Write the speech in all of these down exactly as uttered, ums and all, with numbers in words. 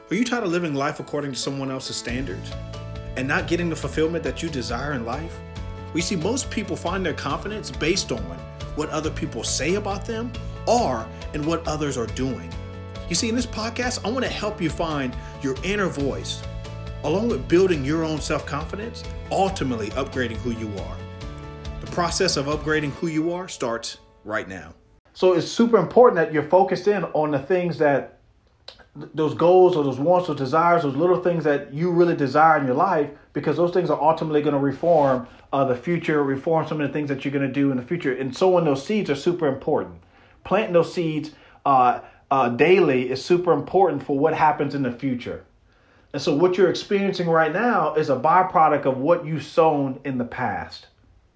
Are you tired of living life according to someone else's standards and not getting the fulfillment that you desire in life? We see most people find their confidence based on what other people say about them or in what others are doing. You see, in this podcast, I want to help you find your inner voice, along with building your own self-confidence, ultimately upgrading who you are. The process of upgrading who you are starts right now. So it's super important that you're focused in on the things that those goals or those wants or desires, those little things that you really desire in your life, because those things are ultimately going to reform uh, the future, reform some of the things that you're going to do in the future. And sowing those seeds are super important. Planting those seeds uh, uh, daily is super important for what happens in the future. And so what you're experiencing right now is a byproduct of what you've sown in the past.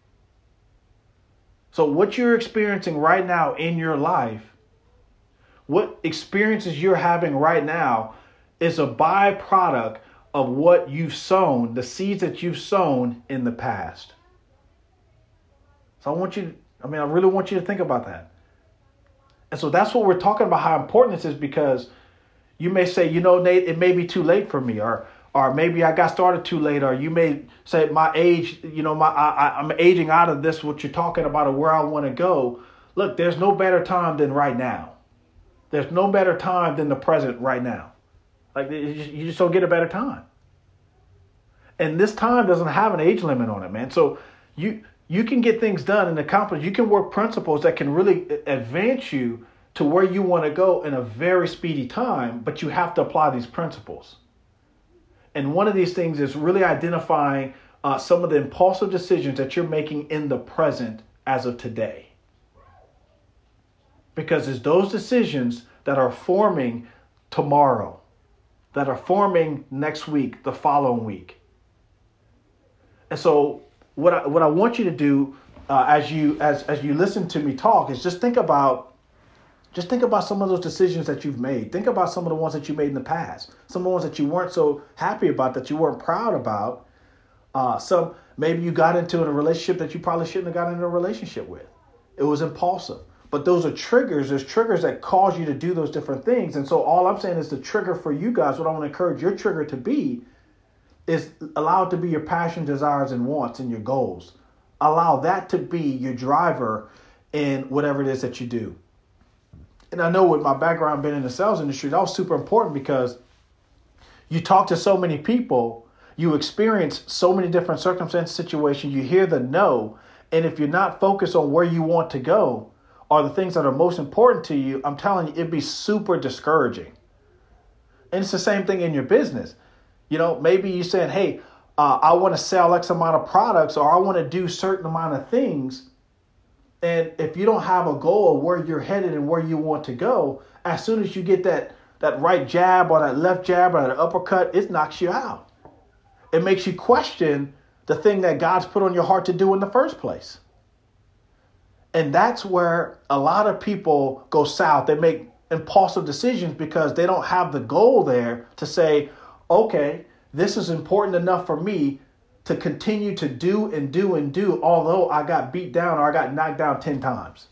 So what you're experiencing right now in your life, what experiences you're having right now is a byproduct of what you've sown, the seeds that you've sown in the past. So I want you, I mean, I really want you to think about that. And so that's what we're talking about, how important this is, because you may say, you know, Nate, it may be too late for me, or or maybe I got started too late, or you may say my age, you know, my I, I'm aging out of this, what you're talking about, or where I want to go. Look, there's no better time than right now. There's no better time than the present right now. Like, you just don't get a better time. And this time doesn't have an age limit on it, man. So you you can get things done and accomplish. You can work principles that can really advance you to where you want to go in a very speedy time, but you have to apply these principles. And one of these things is really identifying uh, some of the impulsive decisions that you're making in the present as of today. Because it's those decisions that are forming tomorrow, that are forming next week, the following week. And so what I, what I want you to do uh, as you as as you listen to me talk is just think about just think about some of those decisions that you've made. Think about some of the ones that you made in the past, some of the ones that you weren't so happy about, that you weren't proud about. Uh, some maybe you got into a relationship that you probably shouldn't have gotten into a relationship with. It was impulsive. But those are triggers. There's triggers that cause you to do those different things. And so all I'm saying is the trigger for you guys, what I want to encourage your trigger to be, is allow it to be your passion, desires, and wants, and your goals. Allow that to be your driver in whatever it is that you do. And I know with my background being in the sales industry, that was super important, because you talk to so many people, you experience so many different circumstances, situations, you hear the no. And if you're not focused on where you want to go, are the things that are most important to you, I'm telling you, it'd be super discouraging. And it's the same thing in your business. You know, maybe you're saying, hey, uh, I want to sell X amount of products, or I want to do certain amount of things. And if you don't have a goal of where you're headed and where you want to go, as soon as you get that, that right jab or that left jab or that uppercut, it knocks you out. It makes you question the thing that God's put on your heart to do in the first place. And that's where a lot of people go south. They make impulsive decisions because they don't have the goal there to say, okay, this is important enough for me to continue to do and do and do, although I got beat down or I got knocked down ten times.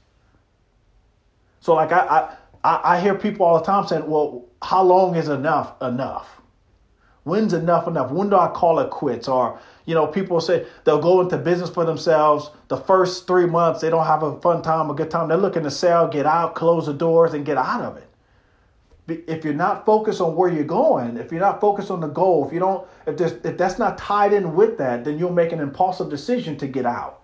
So like I, I, I hear people all the time saying, well, how long is enough enough? When's enough enough? When do I call it quits? Or, you know, people say they'll go into business for themselves. The first three months, they don't have a fun time, a good time. They're looking to sell, get out, close the doors, and get out of it. If you're not focused on where you're going, if you're not focused on the goal, if you don't, if there's, if that's not tied in with that, then you'll make an impulsive decision to get out.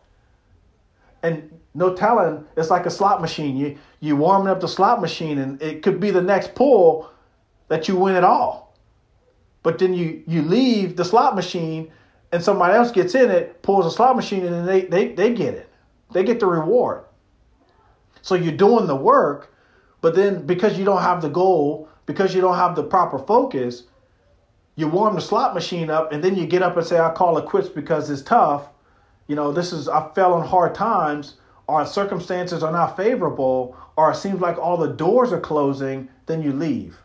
And no telling, it's like a slot machine. You you warming up the slot machine, and it could be the next pull that you win it all. But then you, you leave the slot machine and somebody else gets in it, pulls the slot machine, and then they, they, they get it. They get the reward. So you're doing the work, but then because you don't have the goal, because you don't have the proper focus, you warm the slot machine up, and then you get up and say, I call it quits because it's tough. You know, this is, I fell on hard times, or circumstances are not favorable, or it seems like all the doors are closing, then you leave.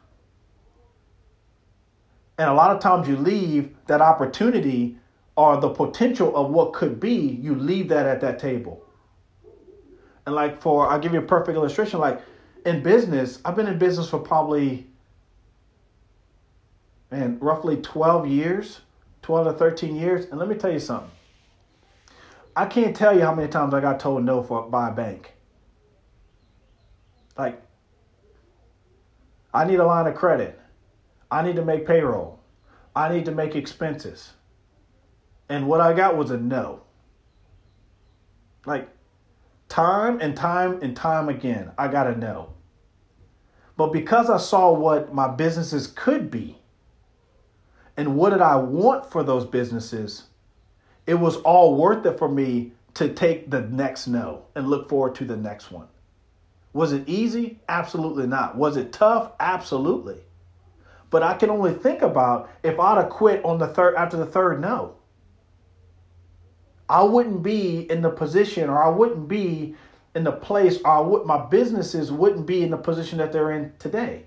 And a lot of times you leave that opportunity or the potential of what could be, you leave that at that table. And like for, I'll give you a perfect illustration. Like in business, I've been in business for probably and roughly twelve years, twelve to thirteen years. And let me tell you something. I can't tell you how many times I got told no for by a bank. Like, I need a line of credit. I need to make payroll. I need to make expenses. And what I got was a no. Like, time and time and time again, I got a no. But because I saw what my businesses could be and what did I want for those businesses, it was all worth it for me to take the next no and look forward to the next one. Was it easy? Absolutely not. Was it tough? Absolutely. But I can only think about if I'd have quit on the third after the third no. I wouldn't be in the position, or I wouldn't be in the place, or I would, my businesses wouldn't be in the position that they're in today.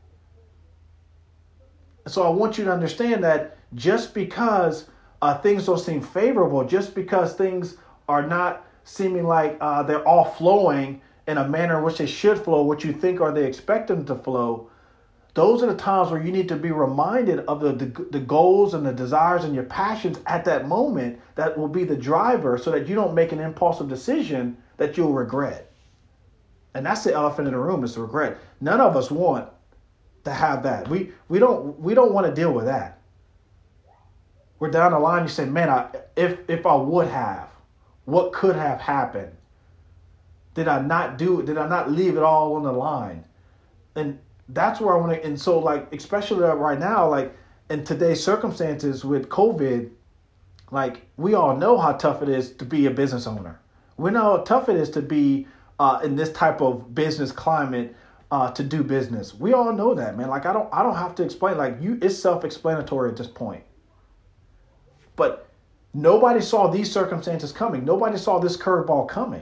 So I want you to understand that just because uh, things don't seem favorable, just because things are not seeming like uh, they're all flowing in a manner in which they should flow, what you think or they expect them to flow, those are the times where you need to be reminded of the, the, the goals and the desires and your passions at that moment that will be the driver, so that you don't make an impulsive decision that you'll regret. And that's the elephant in the room, is regret. None of us want to have that. We we don't we don't want to deal with that. We're down the line, you say, man, I, if if I would have, what could have happened? Did I not do it? Did I not leave it all on the line? And that's where I want to, and so like, especially right now, like in today's circumstances with COVID, like we all know how tough it is to be a business owner. We know how tough it is to be uh, in this type of business climate uh, to do business. We all know that, man. Like I don't, I don't have to explain. Like you, it's self-explanatory at this point. But nobody saw these circumstances coming. Nobody saw this curveball coming.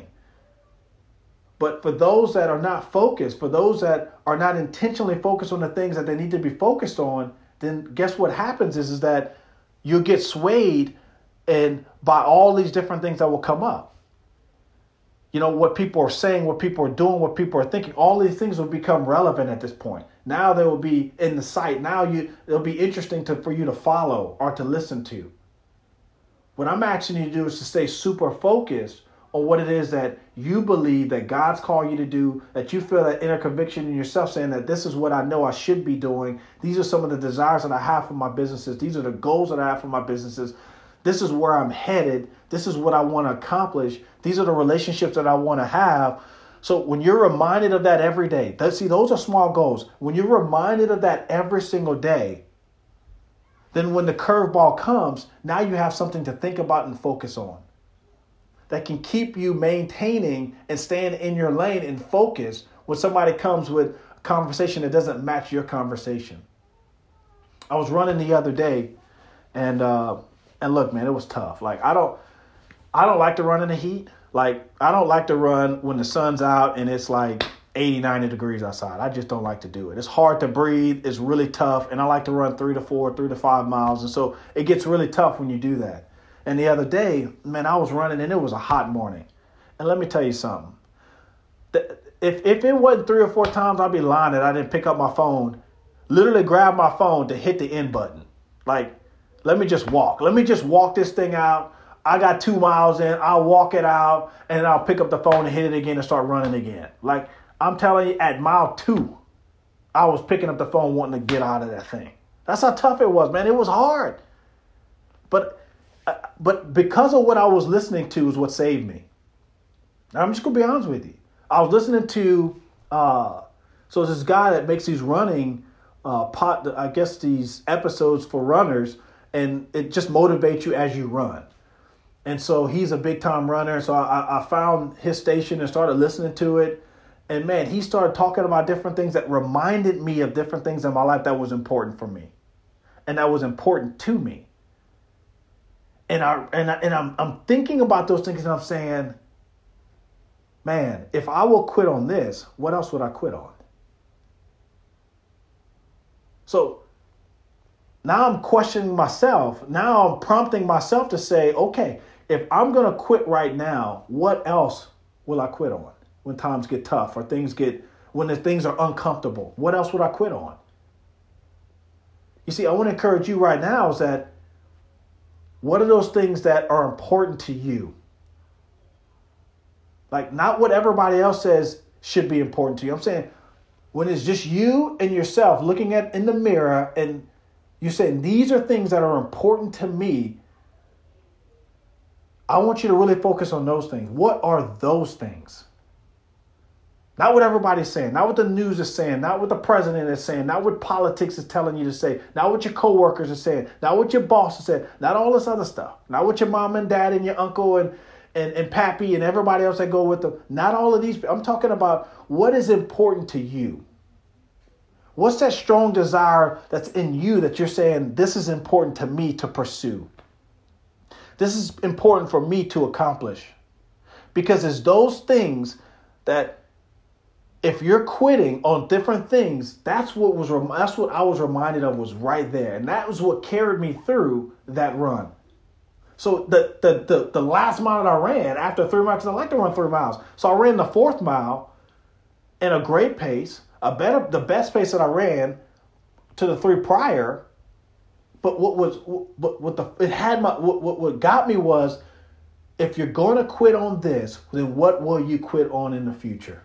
But for those that are not focused, for those that are not intentionally focused on the things that they need to be focused on, then guess what happens is, is that you'll get swayed and by all these different things that will come up. You know, what people are saying, what people are doing, what people are thinking, all these things will become relevant at this point. Now they will be in the sight. Now you it'll be interesting to for you to follow or to listen to. What I'm asking you to do is to stay super focused on what it is that you believe that God's called you to do, that you feel that inner conviction in yourself saying that this is what I know I should be doing. These are some of the desires that I have for my businesses. These are the goals that I have for my businesses. This is where I'm headed. This is what I want to accomplish. These are the relationships that I want to have. So when you're reminded of that every day, that, see, those are small goals. When you're reminded of that every single day, then when the curveball comes, now you have something to think about and focus on that can keep you maintaining and staying in your lane and focus when somebody comes with a conversation that doesn't match your conversation. I was running the other day, and uh, and look, man, it was tough. Like I don't, I don't like to run in the heat. Like I don't like to run when the sun's out and it's like eighty, ninety degrees outside. I just don't like to do it. It's hard to breathe. It's really tough, and I like to run three to four, three to five miles, and so it gets really tough when you do that. And the other day, man, I was running and it was a hot morning. And let me tell you something. If if it wasn't three or four times, I'd be lying that I didn't pick up my phone, literally grab my phone to hit the end button. Like, let me just walk. Let me just walk this thing out. I got two miles in. I'll walk it out, and then I'll pick up the phone and hit it again and start running again. Like, I'm telling you, at mile two, I was picking up the phone wanting to get out of that thing. That's how tough it was, man. It was hard. But But because of what I was listening to is what saved me. Now, I'm just going to be honest with you. I was listening to, uh, so this guy that makes these running, uh, pot, I guess these episodes for runners, and it just motivates you as you run. And so he's a big time runner. So I, I found his station and started listening to it. And man, he started talking about different things that reminded me of different things in my life that was important for me. And that was important to me. And I and I, and I'm I'm thinking about those things and I'm saying, man, if I will quit on this, what else would I quit on? So now I'm questioning myself. Now I'm prompting myself to say, okay, if I'm going to quit right now, what else will I quit on when times get tough or things get, when the things are uncomfortable? What else would I quit on? You see, I want to encourage you right now is that what are those things that are important to you? Like, not what everybody else says should be important to you. I'm saying when it's just you and yourself looking at in the mirror and you saying, these are things that are important to me. I want you to really focus on those things. What are those things? Not what everybody's saying, not what the news is saying, not what the president is saying, not what politics is telling you to say, not what your coworkers are saying, not what your boss is saying, not all this other stuff, not what your mom and dad and your uncle and, and, and pappy and everybody else that go with them. Not all of these. I'm talking about what is important to you. What's that strong desire that's in you that you're saying, this is important to me to pursue? This is important for me to accomplish. Because it's those things that if you're quitting on different things, that's what was that's what I was reminded of was right there. And that was what carried me through that run. So the the the, the last mile that I ran after three miles, I like to run three miles. So I ran the fourth mile in a great pace, a better the best pace that I ran to the three prior. But what was what what the it had my what what, what got me was, if you're going to quit on this, then what will you quit on in the future?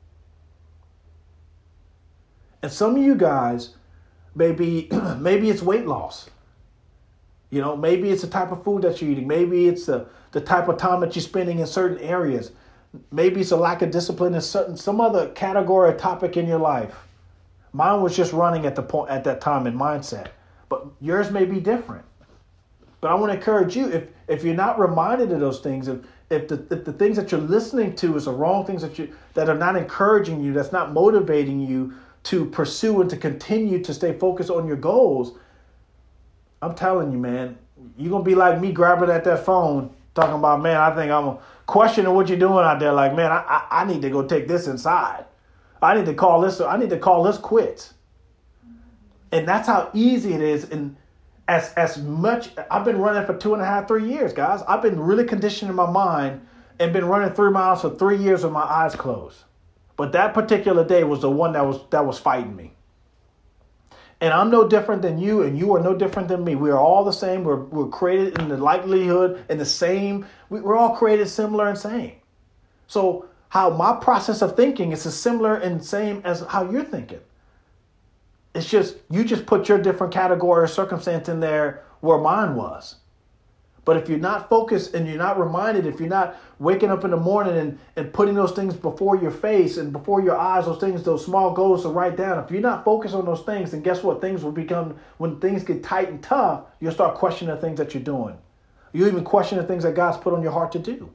And some of you guys, maybe maybe it's weight loss. You know, maybe it's the type of food that you're eating. Maybe it's the, the type of time that you're spending in certain areas. Maybe it's a lack of discipline in certain some other category or topic in your life. Mine was just running at the point at that time in mindset. But yours may be different. But I want to encourage you, if if you're not reminded of those things, if if the if the things that you're listening to is the wrong things that you that are not encouraging you, that's not motivating you to pursue and to continue to stay focused on your goals, I'm telling you, man, you're going to be like me grabbing at that phone, talking about, man, I think I'm questioning what you're doing out there. Like, man, I, I, I need to go take this inside. I need to call this, I need to call this quits. And that's how easy it is. And as, as much, I've been running for two and a half, three years, guys. I've been really conditioning my mind and been running three miles for three years with my eyes closed. But that particular day was the one that was that was fighting me. And I'm no different than you, and you are no different than me. We are all the same. We're we're created in the likelihood and the same. We, we're all created similar and same. So how my process of thinking is as similar and same as how you're thinking. It's just you just put your different category or circumstance in there where mine was. But if you're not focused and you're not reminded, if you're not waking up in the morning and, and putting those things before your face and before your eyes, those things, those small goals to write down, if you're not focused on those things, then guess what? Things will become, when things get tight and tough, you'll start questioning the things that you're doing. You even question the things that God's put on your heart to do.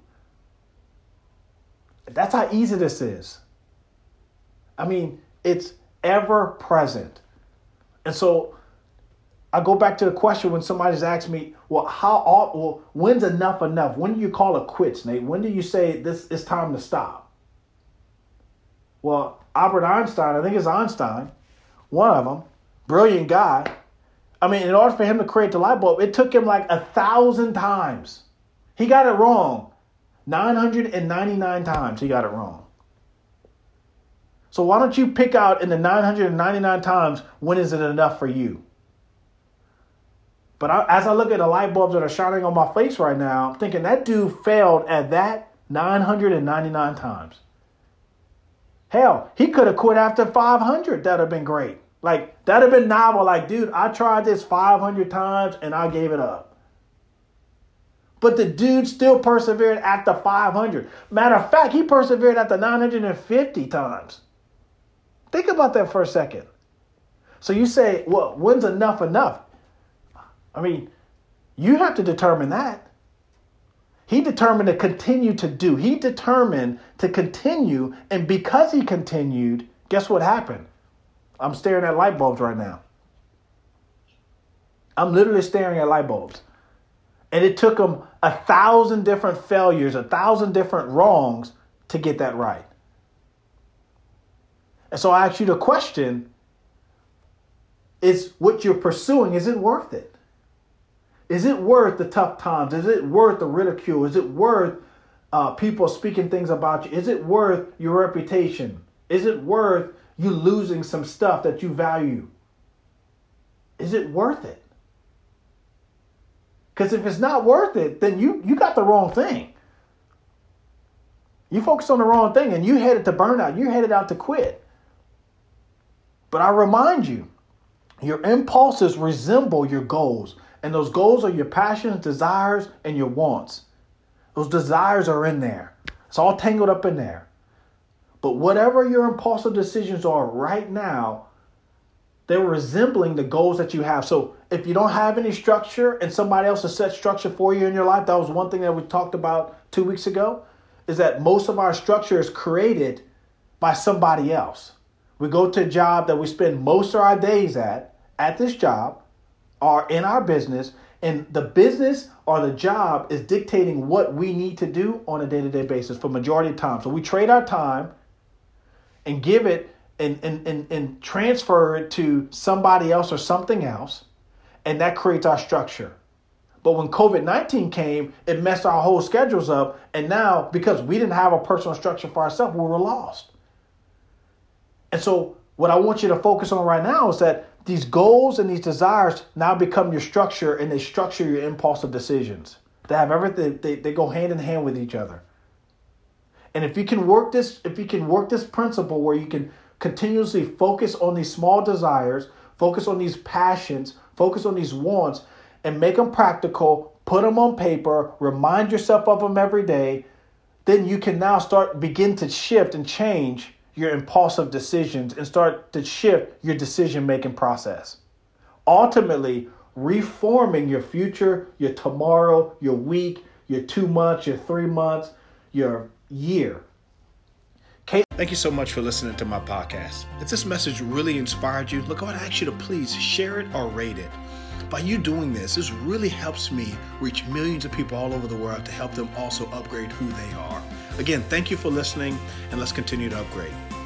That's how easy this is. I mean, it's ever present. And so I go back to the question when somebody's asked me, well, how, well, when's enough enough? When do you call it quits, Nate? When do you say this is time to stop? Well, Albert Einstein, I think it's Einstein, one of them, brilliant guy. I mean, in order for him to create the light bulb, it took him like a thousand times. He got it wrong. nine hundred ninety-nine times he got it wrong. So why don't you pick out in the nine hundred ninety-nine times, when is it enough for you? But I, as I look at the light bulbs that are shining on my face right now, I'm thinking that dude failed at that nine hundred ninety-nine times. Hell, he could have quit after five hundred. That would have been great. Like, that would have been novel. Like, dude, I tried this five hundred times and I gave it up. But the dude still persevered after five hundred. Matter of fact, he persevered after nine hundred fifty times. Think about that for a second. So you say, well, when's enough enough? I mean, you have to determine that. He determined to continue to do. He determined to continue. And because he continued, guess what happened? I'm staring at light bulbs right now. I'm literally staring at light bulbs. And it took him a thousand different failures, a thousand different wrongs to get that right. And so I ask you the question, is what you're pursuing, is it worth it? Is it worth the tough times? Is it worth the ridicule? Is it worth uh, people speaking things about you? Is it worth your reputation? Is it worth you losing some stuff that you value? Is it worth it? Because if it's not worth it, then you, you got the wrong thing. You focus on the wrong thing and you headed to burnout. You headed out to quit. But I remind you, your impulses resemble your goals. And those goals are your passions, desires, and your wants. Those desires are in there. It's all tangled up in there. But whatever your impulsive decisions are right now, they're resembling the goals that you have. So if you don't have any structure and somebody else has set structure for you in your life, that was one thing that we talked about two weeks ago, is that most of our structure is created by somebody else. We go to a job that we spend most of our days at, at this job, or in our business, and the business or the job is dictating what we need to do on a day-to-day basis for majority of time. So we trade our time and give it and, and, and, and transfer it to somebody else or something else, and that creates our structure. But when covid nineteen came, it messed our whole schedules up, and now, because we didn't have a personal structure for ourselves, we were lost. And so what I want you to focus on right now is that these goals and these desires now become your structure, and they structure your impulsive decisions. They have everything, they, they go hand in hand with each other. And if you can work this, if you can work this principle where you can continuously focus on these small desires, focus on these passions, focus on these wants, and make them practical, put them on paper, remind yourself of them every day, then you can now start, begin to shift and change your impulsive decisions and start to shift your decision-making process. Ultimately, reforming your future, your tomorrow, your week, your two months, your three months, your year. Kate, thank you so much for listening to my podcast. If this message really inspired you, look, I would ask you to please share it or rate it. By you doing this, this really helps me reach millions of people all over the world to help them also upgrade who they are. Again, thank you for listening, and let's continue to upgrade.